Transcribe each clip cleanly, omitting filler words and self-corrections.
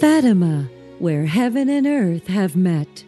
Fatima, where heaven and earth have met.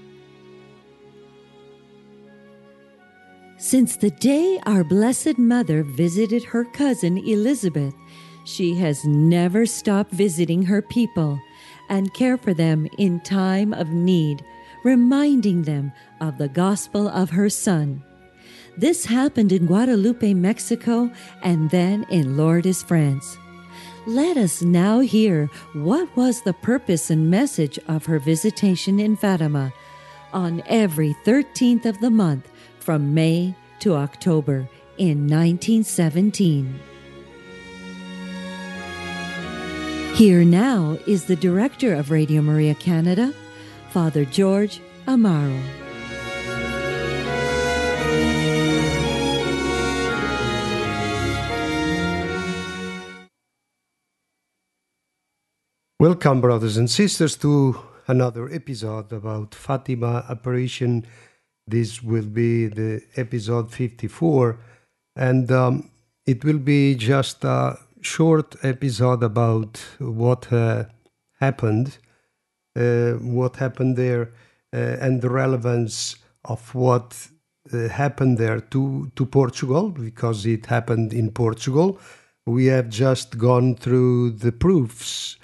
Since the day our Blessed Mother visited her cousin Elizabeth, she has never stopped visiting her people and care for them in time of need, reminding them of the gospel of her Son. This happened in Guadalupe, Mexico, and then in Lourdes, France. Let us now hear what was the purpose and message of her visitation in Fatima on every 13th of the month from May to October in 1917. Here now is the Director of Radio Maria Canada, Father George Amaro. Welcome, brothers and sisters, to another episode about Fatima apparition. This will be the episode 54, and it will be just a short episode about what happened there, and the relevance of what happened there to Portugal, because it happened in Portugal. We have just gone through the proofs,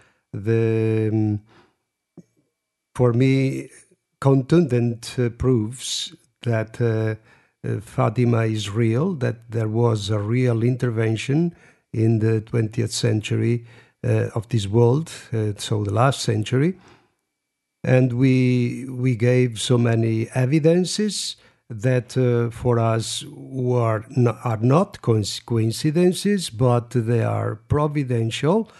for me, contundent proofs that Fatima is real, that there was a real intervention in the 20th century of this world, so the last century. And we gave so many evidences that for us are not coincidences, but they are providential.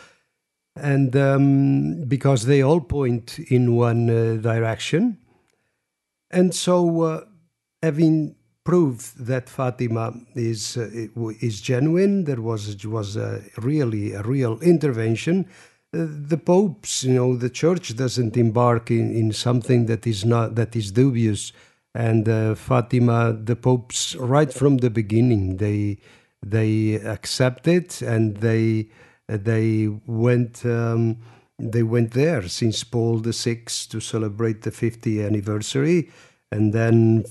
And because they all point in one direction. And so having proved that Fatima is genuine, there was really a real intervention. The popes, the church doesn't embark in something that is dubious. And Fatima, the popes, right from the beginning, they accepted, and they went there since Paul VI to celebrate the 50th anniversary, and then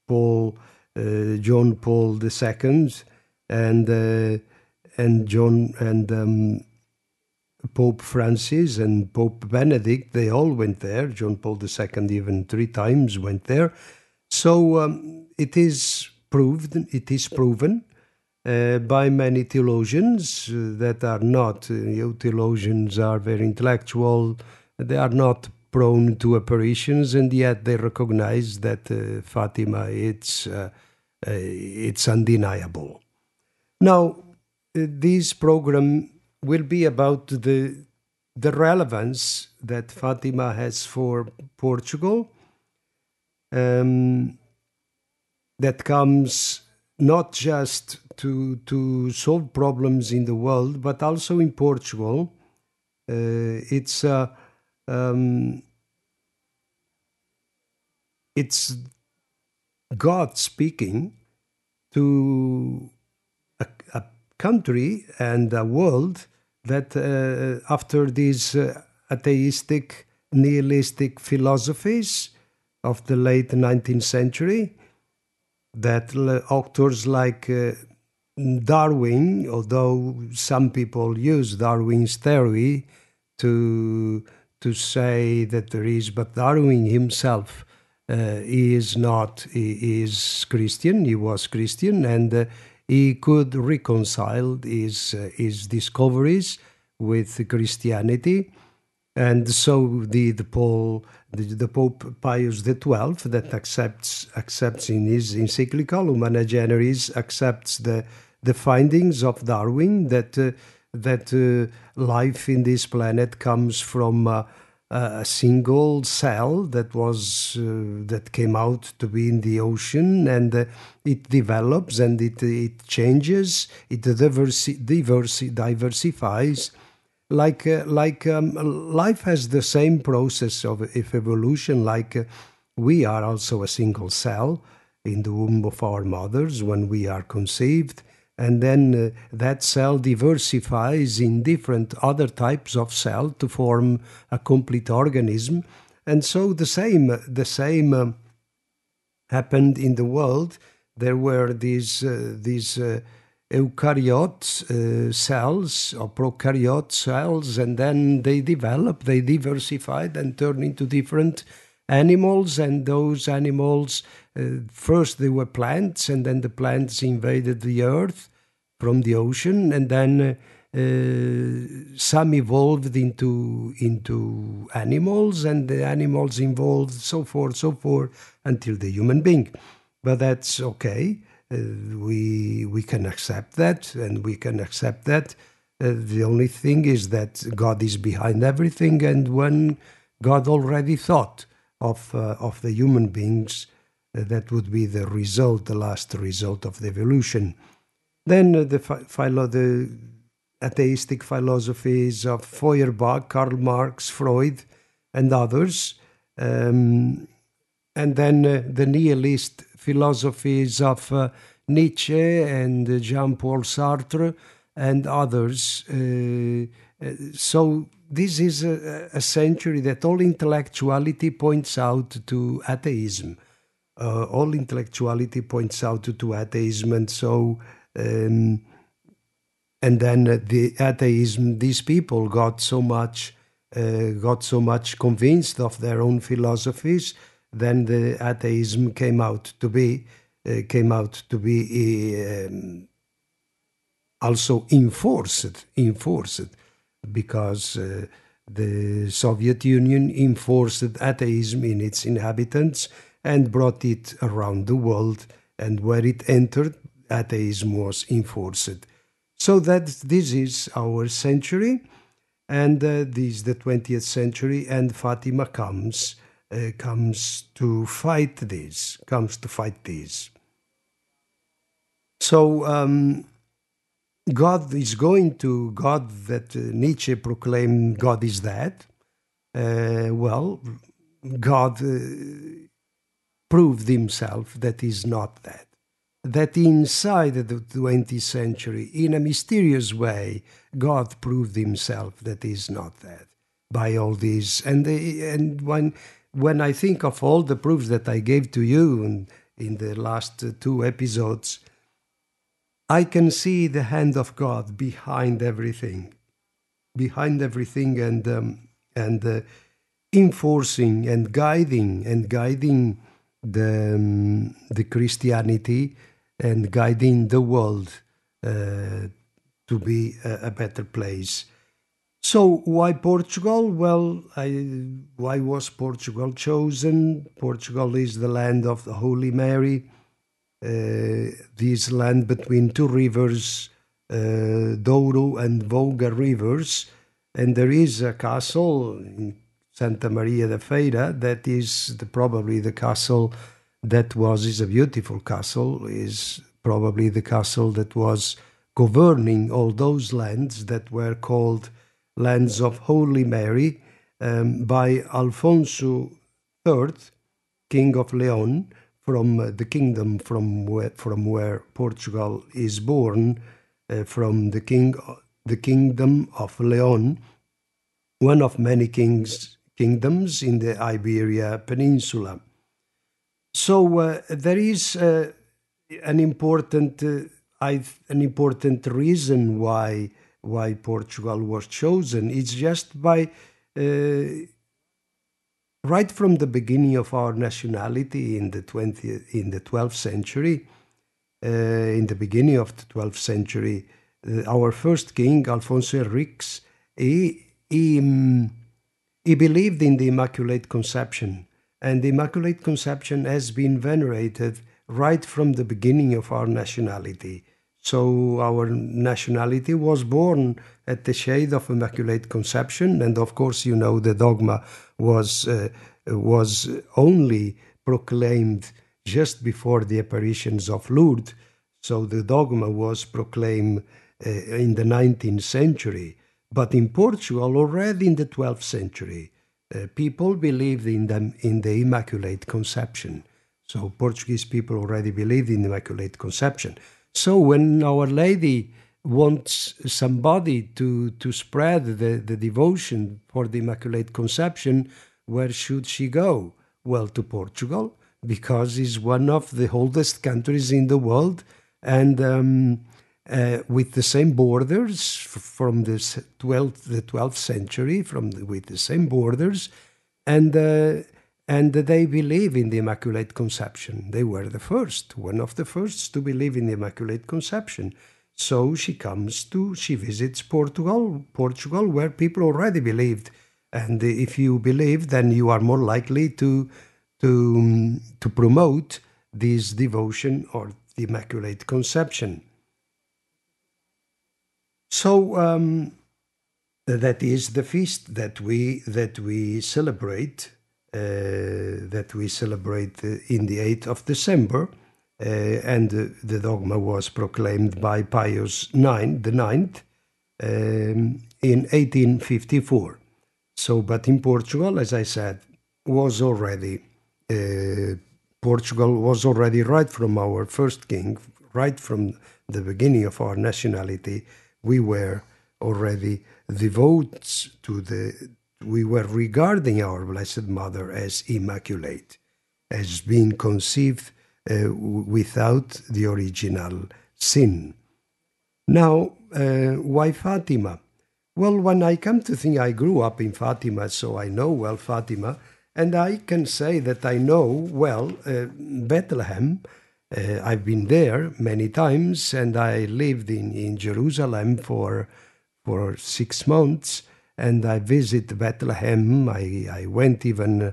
John Paul II and Pope Francis and Pope Benedict. They all went there. John Paul II even 3 times went there. So it is proven. By many theologians that are not, theologians are very intellectual, they are not prone to apparitions, and yet they recognize that Fatima, it's undeniable. Now, this program will be about the relevance that Fatima has for Portugal, that comes not just to solve problems in the world, but also in Portugal. It's God speaking to a country and a world that after these atheistic, nihilistic philosophies of the late 19th century, that authors like Darwin, although some people use Darwin's theory to say that there is, but Darwin himself is Christian. He was Christian, and he could reconcile his discoveries with Christianity. And so the Pope Pius XII, that accepts in his encyclical Humana Generis, accepts the findings of Darwin that life in this planet comes from a single cell that came out to be in the ocean, and it develops and it changes, it diversifies. Like life has the same process of evolution, like we are also a single cell in the womb of our mothers when we are conceived, and then that cell diversifies in different other types of cell to form a complete organism. And so the same happened in the world. There were these eukaryote cells or prokaryote cells, and then they developed, they diversified and turned into different animals. And those animals, first they were plants, and then the plants invaded the earth from the ocean, and then some evolved into animals, and the animals evolved, so forth, until the human being. But that's okay. We can accept that, and we can accept that. The only thing is that God is behind everything, and when God already thought of the human beings, that would be the result, the last result of the evolution. Then the atheistic philosophies of Feuerbach, Karl Marx, Freud, and others, and then the nihilist philosophies of Nietzsche and Jean-Paul Sartre and others. So this is a century that all intellectuality points out to atheism. All intellectuality points out to atheism, and so and then the atheism, these people got so much convinced of their own philosophies. Then the atheism came out to be also enforced, because the Soviet Union enforced atheism in its inhabitants and brought it around the world, and where it entered, atheism was enforced. So that this is our century, and this is the 20th century, and Fatima comes to fight this. So God that Nietzsche proclaimed, God is that. Well, God proved himself that is not that. That inside the 20th century, in a mysterious way, God proved himself that is not that by all these. And when I think of all the proofs that I gave to you in the last two episodes, I can see the hand of God behind everything, and enforcing and guiding the Christianity, and guiding the world to be a better place. So why Portugal? Well, why was Portugal chosen? Portugal is the land of the Holy Mary, this land between two rivers, Douro and Volga rivers, and there is a castle in Santa Maria da Feira that is probably the castle that is a beautiful castle, is probably the castle that was governing all those lands that were called lands of Holy Mary by Alfonso III, King of Leon, from the kingdom from where Portugal is born, from the kingdom of Leon, one of many kingdoms in the Iberia Peninsula. So there is an important reason why Portugal was chosen. It's just by right from the beginning of our nationality in the 12th century. In the beginning of the 12th century, our first king, Alfonso Henriques, he believed in the Immaculate Conception. And the Immaculate Conception has been venerated right from the beginning of our nationality. So our nationality was born at the shade of Immaculate Conception. And of course, you know, the dogma was only proclaimed just before the apparitions of Lourdes. So the dogma was proclaimed in the 19th century. But in Portugal, already in the 12th century, people believed in the Immaculate Conception. So Portuguese people already believed in the Immaculate Conception. So when Our Lady wants somebody to spread the devotion for the Immaculate Conception, where should she go? Well, to Portugal, because it's one of the oldest countries in the world, and with the same borders from the 12th century, with the same borders, and they believe in the Immaculate Conception. They were the first, one of the first to believe in the Immaculate Conception. So she visits Portugal, where people already believed. And if you believe, then you are more likely to promote this devotion or the Immaculate Conception. So that is the feast that we celebrate. In the 8th of December, and the dogma was proclaimed by Pius IX, in 1854. So, but in Portugal, as I said, Portugal was already right from our first king, right from the beginning of our nationality, we were already devoted we were regarding our Blessed Mother as immaculate, as being conceived without the original sin. Now, why Fatima? Well, when I come to think, I grew up in Fatima, so I know well Fatima, and I can say that I know well Bethlehem. I've been there many times, and I lived in Jerusalem for 6 months. And I visit Bethlehem. I went even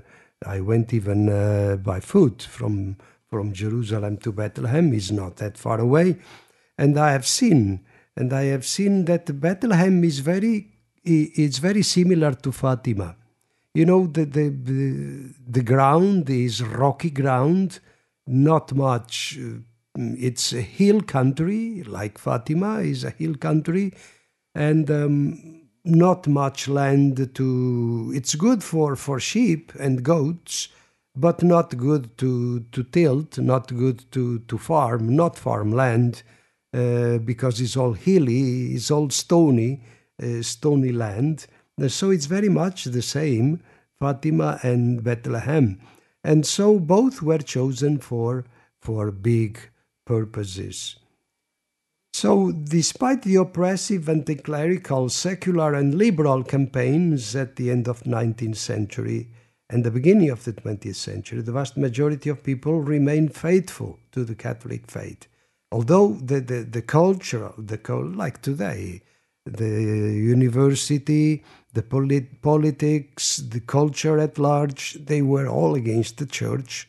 by foot from Jerusalem to Bethlehem. Is not that far away, and I have seen that Bethlehem is very similar to Fatima. You know, the ground is rocky ground, not much. It's a hill country, like Fatima is a hill country, and not much land it's good for sheep and goats, but not good to tilt, not good to farm, not farmland, because it's all hilly, it's all stony land. So it's very much the same, Fatima and Bethlehem. And so both were chosen for big purposes. So, despite the oppressive anti-clerical, secular and liberal campaigns at the end of the 19th century and the beginning of the 20th century, the vast majority of people remained faithful to the Catholic faith. Although the culture, like today, the university, the politics, the culture at large, they were all against the church.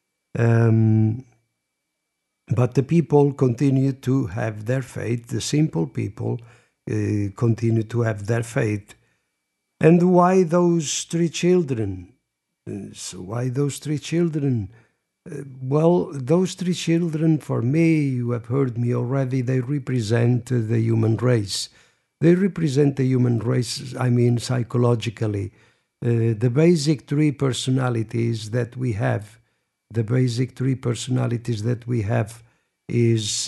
But the people continue to have their faith. The simple people continue to have their faith. And why those 3 children? Well, those 3 children, for me, you have heard me already, they represent the human race. They represent the human race, I mean, psychologically. The basic 3 personalities that we have. The basic 3 personalities that we have is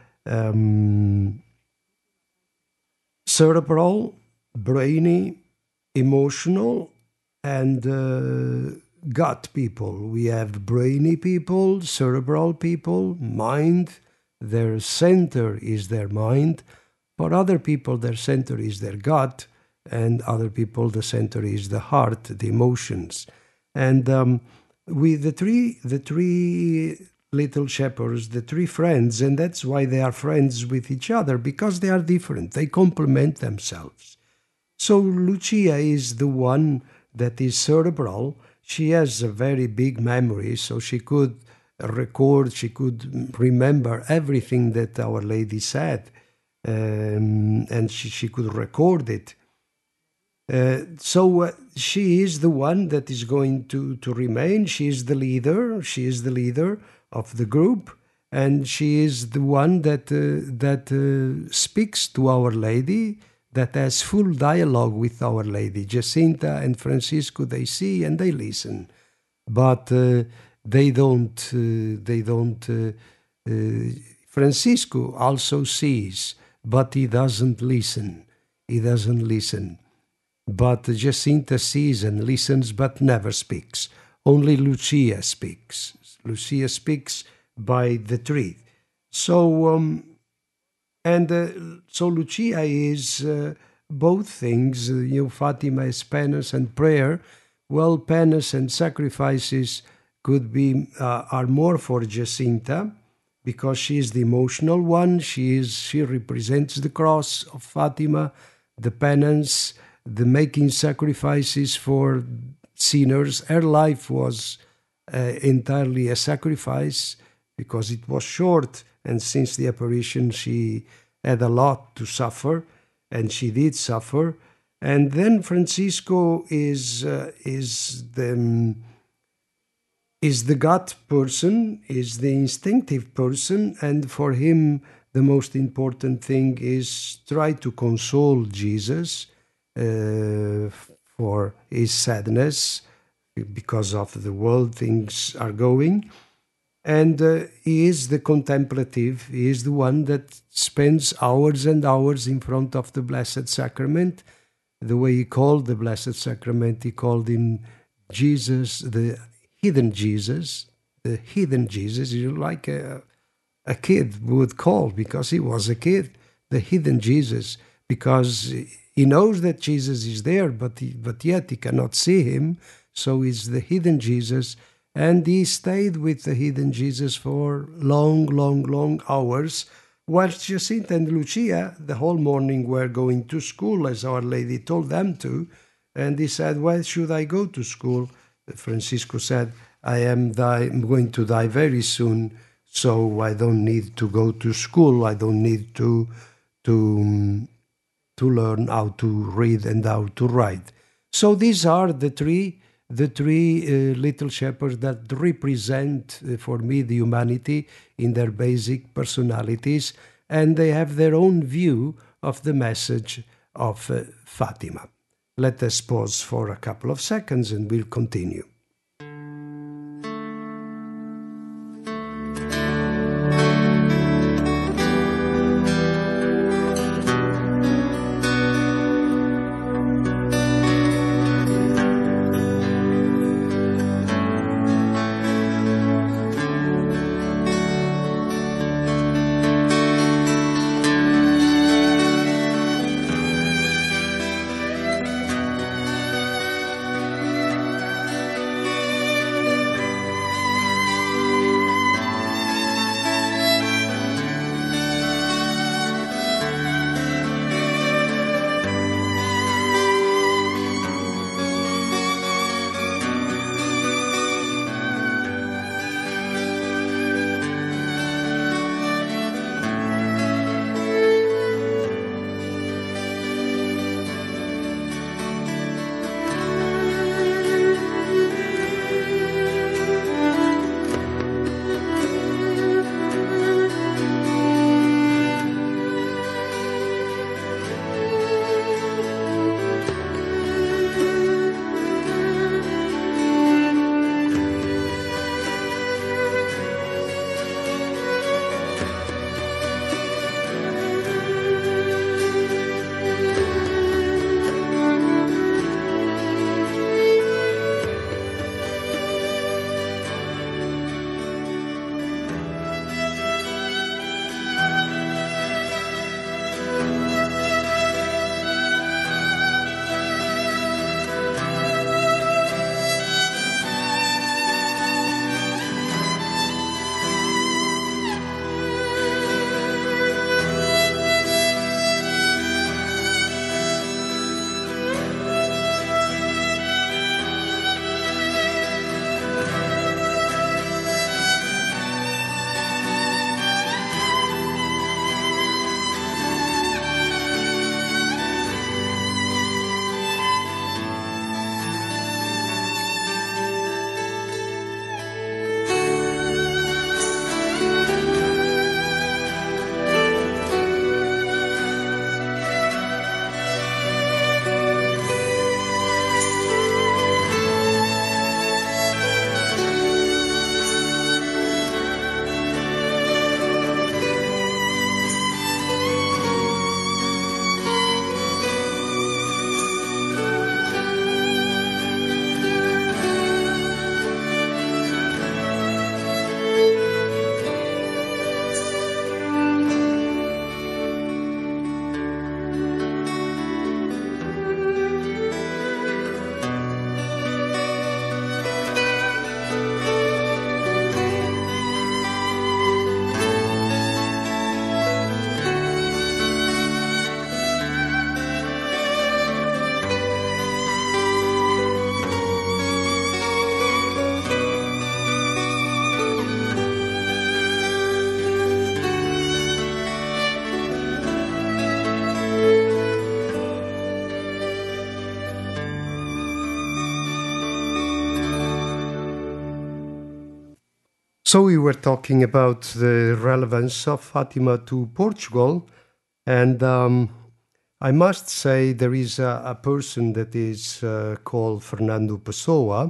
cerebral, brainy, emotional, and gut people. We have brainy people, cerebral people, mind. Their center is their mind. For other people, their center is their gut, and other people, the center is the heart, the emotions. And with the three little shepherds, the 3 friends, and that's why they are friends with each other, because they are different. They complement themselves. So Lucia is the one that is cerebral. She has a very big memory, so she could remember everything that Our Lady said, and she could record it. So she is the one that is going to remain. She is the leader. She is the leader of the group, and she is the one that speaks to Our Lady, that has full dialogue with Our Lady. Jacinta and Francisco, they see and they listen, but they don't Francisco also sees, but he doesn't listen. He doesn't listen. But Jacinta sees and listens, but never speaks. Only Lucia speaks. Lucia speaks by the tree. So, so Lucia is both things. Fatima is penance and prayer. Well, penance and sacrifices could be are more for Jacinta, because she is the emotional one. She represents the cross of Fatima, the penance, the making sacrifices for sinners. Her life was entirely a sacrifice because it was short, and since the apparition she had a lot to suffer, and she did suffer. And then Francisco is the gut person, is the instinctive person, and for him the most important thing is try to console Jesus for his sadness because of the world things are going. And he is the contemplative, he is the one that spends hours and hours in front of the Blessed Sacrament. The way he called the Blessed Sacrament, he called him Jesus, the hidden Jesus. The hidden Jesus is like a kid would call, because he was a kid, the hidden Jesus, because he knows that Jesus is there, but yet he cannot see him, so he's the hidden Jesus. And he stayed with the hidden Jesus for long, long, long hours, whilst Jacinta and Lucia the whole morning were going to school, as Our Lady told them to. And he said, "Why should I go to school?" Francisco said, I am going to die very soon, so I don't need to go to school. I don't need to learn how to read and how to write. So these are the three little shepherds that represent for me the humanity in their basic personalities, and they have their own view of the message of Fatima. Let us pause for a couple of seconds and we'll continue. So we were talking about the relevance of Fatima to Portugal, and I must say there is a person that is called Fernando Pessoa.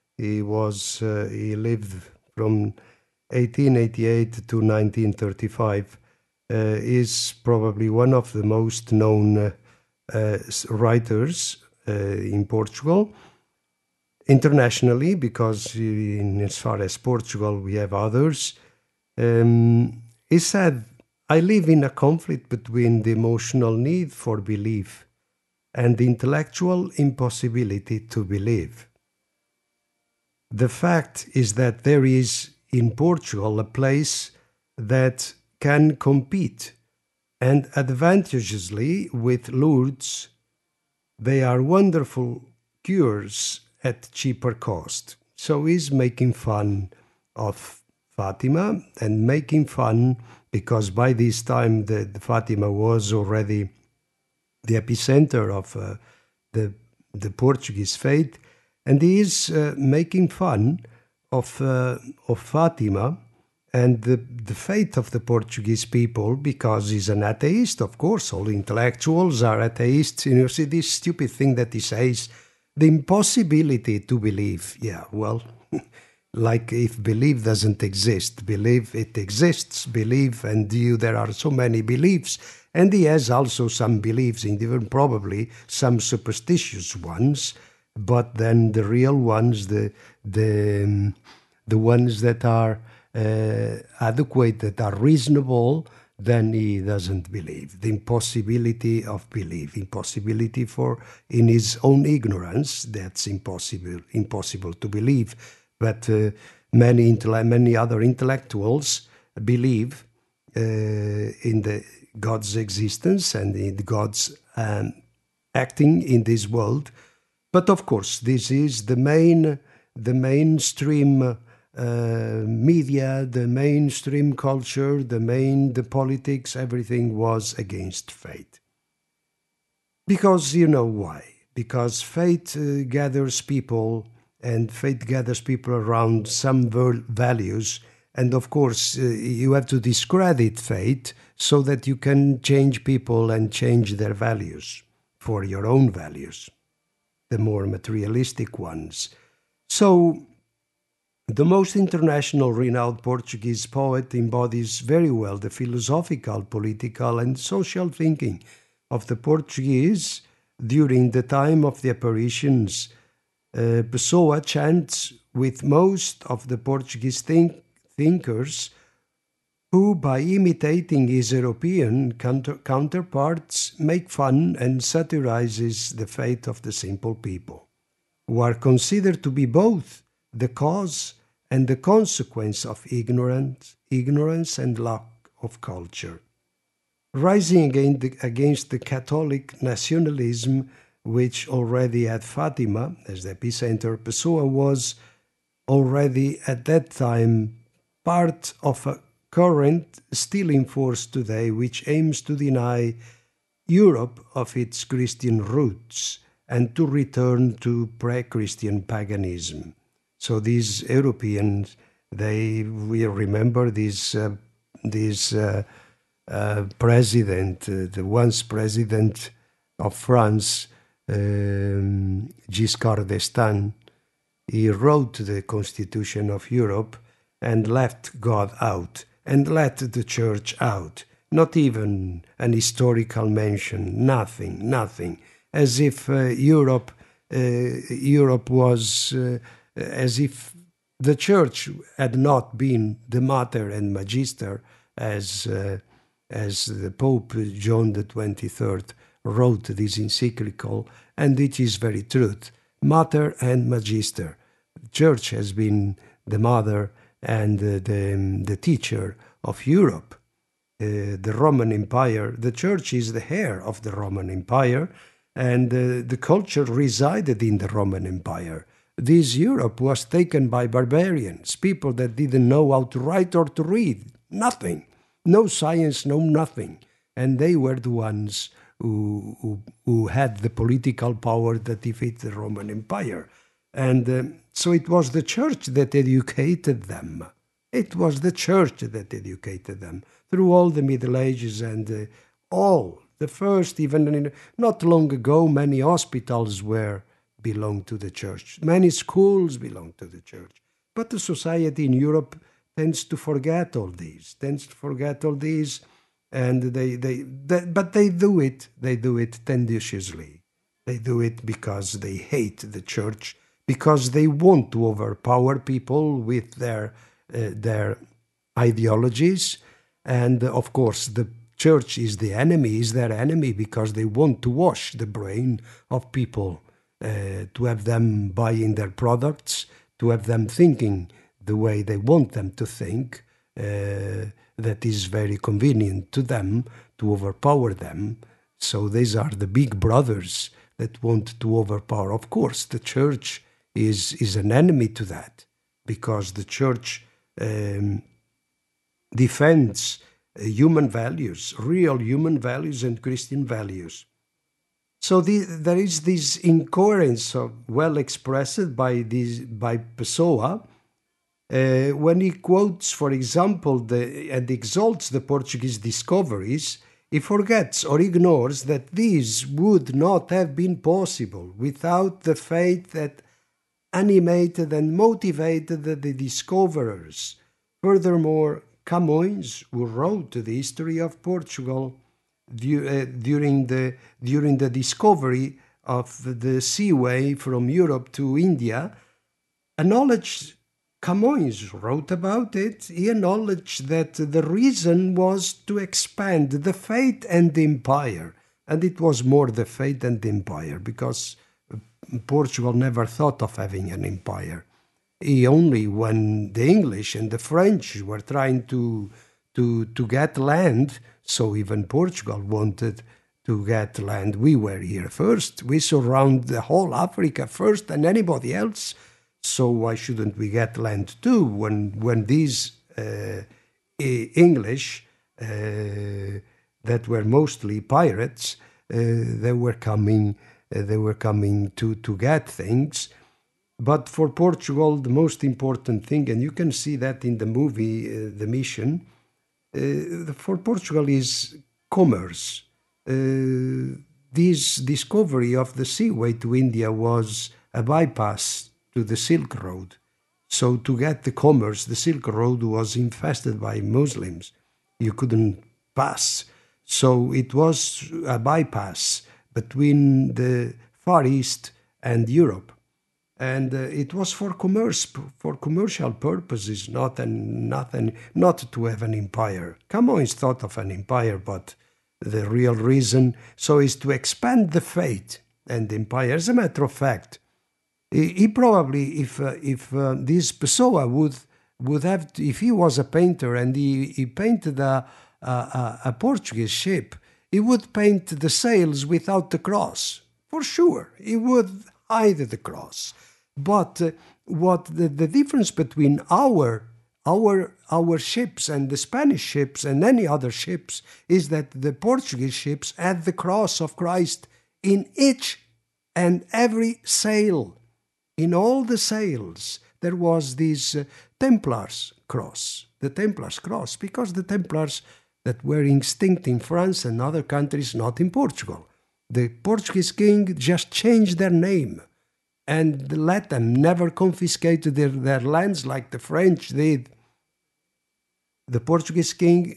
He lived from 1888 to 1935. Is probably one of the most known writers in Portugal. Internationally, because as far as Portugal, we have others. He said, I live in a conflict between the emotional need for belief and the intellectual impossibility to believe. The fact is that there is in Portugal a place that can compete, and advantageously with Lourdes. They are wonderful cures at cheaper cost. So he's making fun of Fatima and making fun because by this time the Fatima was already the epicenter of the Portuguese faith, and he is making fun of Fatima and the faith of the Portuguese people because he's an atheist. Of course, all intellectuals are atheists. You see this stupid thing that he says, the impossibility to believe. Yeah, well, like if belief doesn't exist, believe it exists, believe, and there are so many beliefs. And he has also some beliefs, in even probably some superstitious ones, but then the real ones, the ones that are adequate, that are reasonable, then he doesn't believe. The impossibility of belief, impossibility for in his own ignorance, that's impossible to believe. But many other intellectuals believe in the God's existence and in God's acting in this world. But of course, this is the mainstream media, the mainstream culture, the politics, everything was against faith. Because you know why? Because faith gathers people, and faith gathers people around some values. And of course, you have to discredit faith so that you can change people and change their values for your own values, the more materialistic ones. So, the most international renowned Portuguese poet embodies very well the philosophical, political, and social thinking of the Portuguese during the time of the apparitions. Pessoa chants with most of the Portuguese thinkers who, by imitating his European counterparts, make fun and satirizes the fate of the simple people, who are considered to be both the cause and the consequence of ignorance and lack of culture. Rising against the Catholic nationalism, which already had Fatima as the epicenter, Pessoa was already at that time part of a current still in force today, which aims to deny Europe of its Christian roots and to return to pre-Christian paganism. So these Europeans, we remember this president, the once president of France, Giscard d'Estaing. He wrote the Constitution of Europe and left God out and let the church out. Not even an historical mention, nothing. As if Europe was... as if the church had not been the mater and magister as the Pope John the 23rd wrote this encyclical, and it is very truth. Mater and magister. The church has been the mother and the teacher of Europe. The Roman Empire, the church is the heir of the Roman Empire, and the culture resided in the Roman Empire. This Europe was taken by barbarians, people that didn't know how to write or to read. Nothing. No science, no nothing. And they were the ones who had the political power that defeated the Roman Empire. And so it was the church that educated them. It was the church that educated them through all the Middle Ages and all. The first, even not long ago, many hospitals belonged to the church. Many schools belonged to the church. But the society in Europe tends to forget all these, and but they do it. They do it tenaciously. They do it because they hate the church, because they want to overpower people with their ideologies, and of course the church is their enemy because they want to wash the brain of people, to have them buying their products, to have them thinking the way they want them to think, that is very convenient to them, to overpower them. So these are the big brothers that want to overpower. Of course, the church is an enemy to that, because the church defends human values, real human values and Christian values. So there is this incoherence well expressed by Pessoa, when he quotes, for example, and exalts the Portuguese discoveries. He forgets or ignores that these would not have been possible without the faith that animated and motivated the discoverers. Furthermore, Camões, who wrote the history of Portugal during the discovery of the seaway from Europe to India, acknowledged. Camões wrote about it. He acknowledged that the reason was to expand the faith and the empire. And it was more the faith and the empire, because Portugal never thought of having an empire. Only when the English and the French were trying to get land, so even Portugal wanted to get land. We were here first. We surround the whole Africa first than anybody else. So why shouldn't we get land too? When these English, that were mostly pirates, they were coming to get things. But for Portugal, the most important thing, and you can see that in the movie The Mission, for Portugal is commerce. This discovery of the seaway to India was a bypass to the Silk Road. So to get the commerce, the Silk Road was infested by Muslims. You couldn't pass. So it was a bypass between the Far East and Europe. And it was for commerce, for commercial purposes, not to have an empire. Camões thought of an empire, but the real reason is to expand the faith and the empire. As a matter of fact, he probably, if this Pessoa would have, if he was a painter and he painted a Portuguese ship, he would paint the sails without the cross, for sure. He would hide the cross. But what the difference between our ships and the Spanish ships and any other ships is that the Portuguese ships had the cross of Christ in each and every sail. In all the sails, there was this Templars cross, the Templars cross, because the Templars that were extinct in France and other countries, not in Portugal. The Portuguese king just changed their name and let them never confiscate their lands like the French did. The Portuguese king,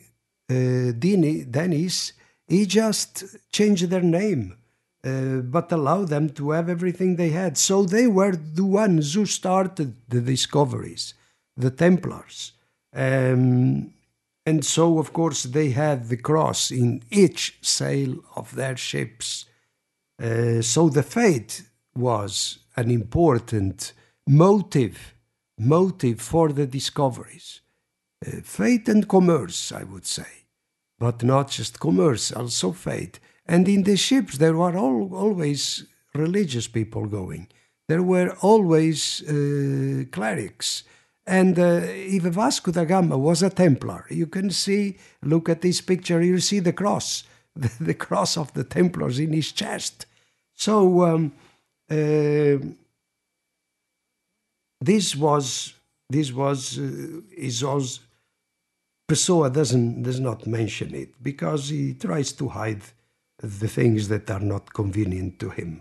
Denis, he just changed their name. But allow them to have everything they had. So they were the ones who started the discoveries, the Templars. And so, of course, they had the cross in each sail of their ships. So the faith was an important motive for the discoveries. Faith and commerce, I would say. But not just commerce, also faith. And in the ships, there were always religious people going. There were always clerics. And even Vasco da Gama was a Templar. You can see, look at this picture, you see the cross, the cross of the Templars in his chest. So this was this was is also Pessoa does not mention it because he tries to hide the things that are not convenient to him.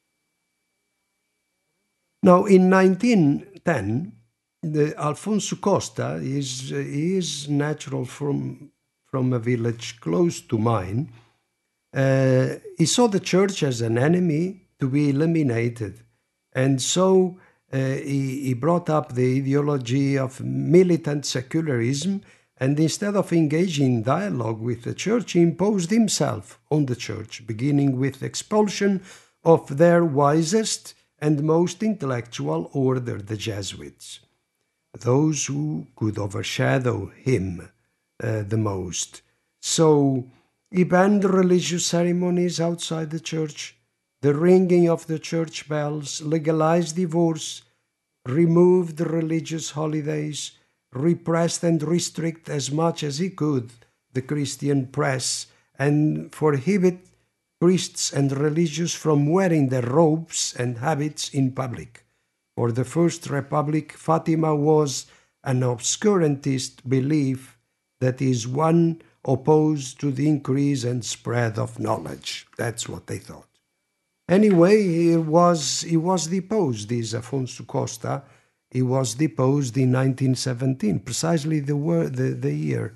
Now, in 1910, Alfonso Costa is natural from a village close to mine. He saw the church as an enemy to be eliminated, and so he brought up the ideology of militant secularism, and instead of engaging in dialogue with the church, he imposed himself on the church, beginning with expulsion of their wisest and most intellectual order, the Jesuits, those who could overshadow him the most. So he banned religious ceremonies outside the church, the ringing of the church bells, legalized divorce, removed religious holidays, repressed and restrict as much as he could the Christian press, and prohibited priests and religious from wearing their robes and habits in public. For the First Republic, Fatima was an obscurantist belief that is one opposed to the increase and spread of knowledge. That's what they thought. Anyway, he was deposed, this Afonso Costa. He was deposed in 1917, precisely the year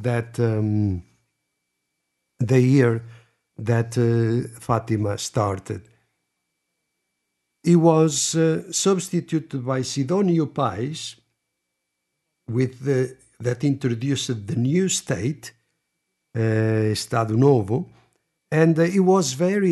that Fatima started. He was substituted by Sidonio Pais, that introduced the new state, Estado Novo, and he was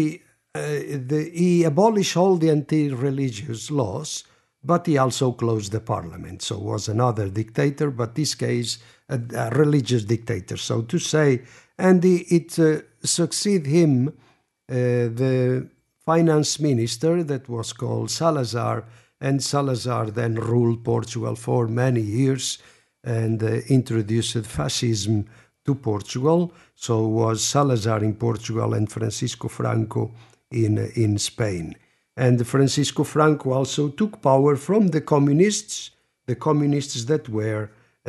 he abolished all the anti-religious laws, but he also closed the parliament. So was another dictator, but this case a religious dictator, so to say. And it succeeded him, the finance minister that was called Salazar, and Salazar then ruled Portugal for many years and introduced fascism to Portugal. So was Salazar in Portugal and Francisco Franco in Spain. And Francisco Franco also took power from the communists that were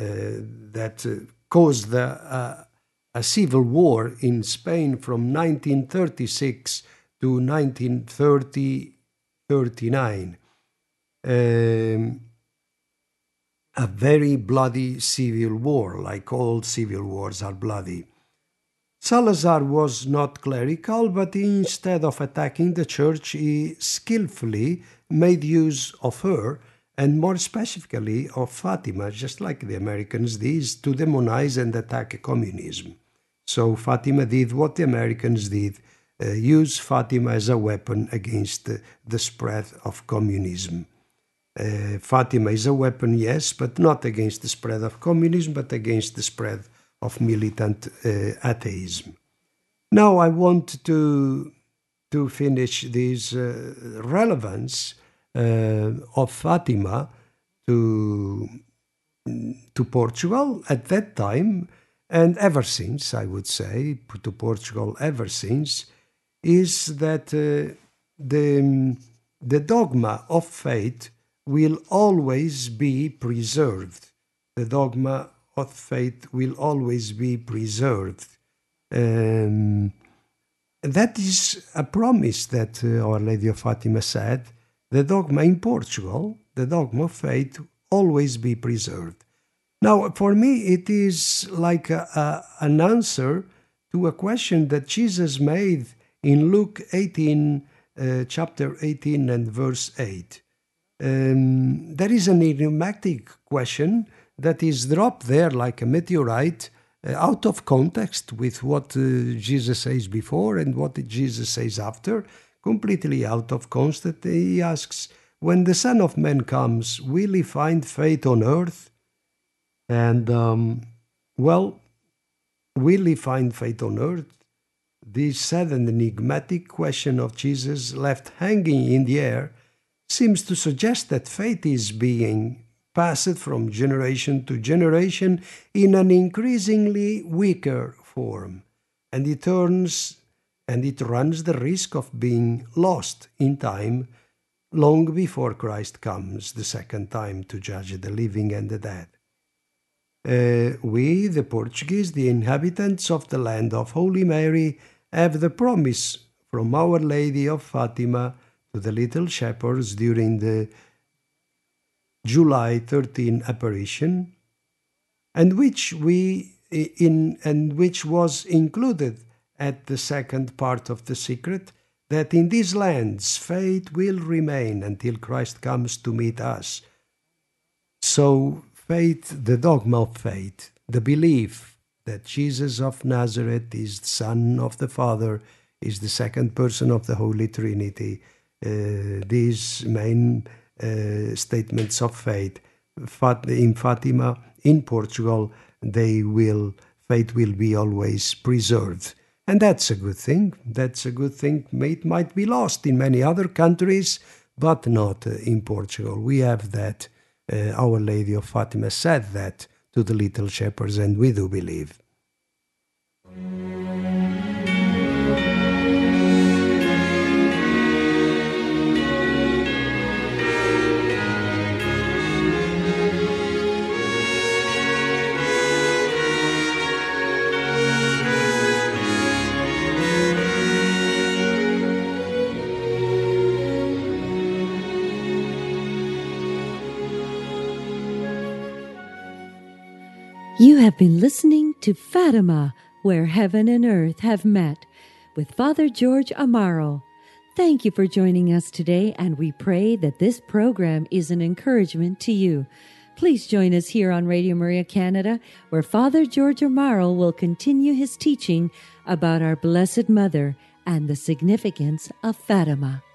caused a civil war in Spain from 1936 to 1939. A very bloody civil war, like all civil wars are bloody. Salazar was not clerical, but instead of attacking the church, he skillfully made use of her, and more specifically of Fatima, just like the Americans did, to demonize and attack communism. So Fatima did what the Americans did, use Fatima as a weapon against the spread of communism. Fatima is a weapon, yes, but not against the spread of communism, but against the spread of militant atheism. Now I want to finish this relevance of Fatima to Portugal at that time, and ever since, I would say, to Portugal ever since, is that the dogma of faith will always be preserved. The dogma of faith will always be preserved. That is a promise that Our Lady of Fatima said. The dogma in Portugal, the dogma of faith, always be preserved. Now, for me, it is like an answer to a question that Jesus made in Luke 18, chapter 18 and verse 8. There is an enigmatic question that is dropped there like a meteorite, out of context with what Jesus says before and what Jesus says after, completely out of context. He asks, when the Son of Man comes, will he find faith on earth? And, will he find faith on earth? This sad and enigmatic question of Jesus, left hanging in the air, seems to suggest that faith is being passed from generation to generation in an increasingly weaker form, and it runs the risk of being lost in time long before Christ comes the second time to judge the living and the dead. We, the Portuguese, the inhabitants of the land of Holy Mary, have the promise from Our Lady of Fatima to the little shepherds during the July 13 apparition, and which was included at the second part of the secret, that in these lands faith will remain until Christ comes to meet us. So faith, the dogma of faith, the belief that Jesus of Nazareth is the Son of the Father, is the second person of the Holy Trinity, these main statements of faith in Fatima, in Portugal, faith will be always preserved. And that's a good thing. That's a good thing. It might be lost in many other countries, but not in Portugal. We have that. Our Lady of Fatima said that to the little shepherds, and we do believe. You have been listening to Fatima, Where Heaven and Earth Have Met, with Father George Amaro. Thank you for joining us today, and we pray that this program is an encouragement to you. Please join us here on Radio Maria Canada, where Father George Amaro will continue his teaching about our Blessed Mother and the significance of Fatima.